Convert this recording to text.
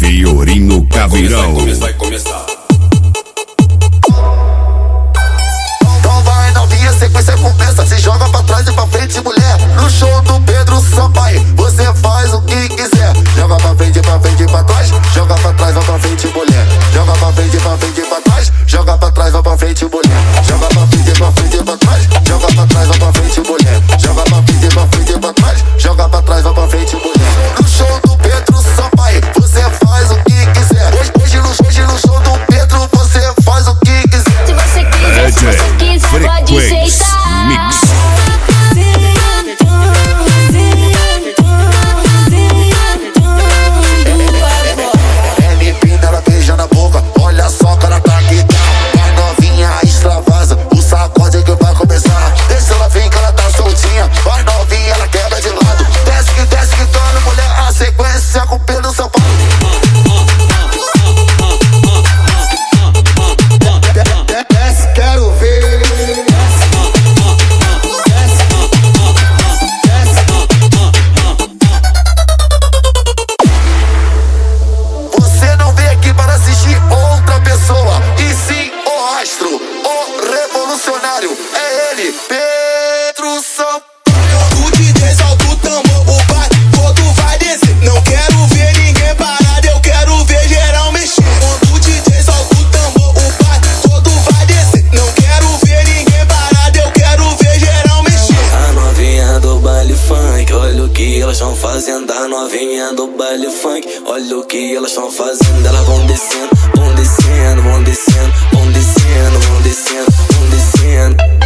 Fiorinho Caveirão. Vai começar. Então vai novinha, sequência começa. Se joga pra trás e pra frente, mulher. No show do Pedro Sampaio, você faz o que quiser. Joga pra frente, pra frente e pra trás. Joga pra trás, vai pra frente, mulher. Joga pra frente, pra frente e pra trás. Joga pra trás, vai pra frente, mulher. Joga pra frente, pra frente e pra trás. Joga pra trás, vai pra frente, mulher. Joga pra frente, pra frente e pra trás. Joga pra trás, vai pra frente, mulher. No show do Pedro Sampaio, você faz o que quiser. Hoje no show do Pedro, você faz o que quiser. Se você quiser, pode aceitar. Mix. MP nela beija na boca, olha só, cara, tá que tá. Vai novinha, extravasa, o sacode que vai começar. Deixa ela vir que ela tá soltinha. Vai novinha, ela quebra de lado. Desce que torna mulher, a sequência com Pedro Sampaio. Desce, quero ver. Você não veio aqui para assistir outra pessoa, e sim o astro, o revolucionário. É ele, Pedro Sampaio. O DJ solta o tambor, o bar todo vai descer. Não quero ver ninguém parado, eu quero ver geral mexer. Quando o DJ solta o tambor, o bar todo vai descer. Não quero ver ninguém parado, eu quero ver geral mexer. A novinha do baile funk, olha o que elas estão fazendo. A novinha do baile funk, olha o que elas estão fazendo. Elas vão descendo, vão descendo, vão descendo, vão descendo, vão descendo, vão descendo.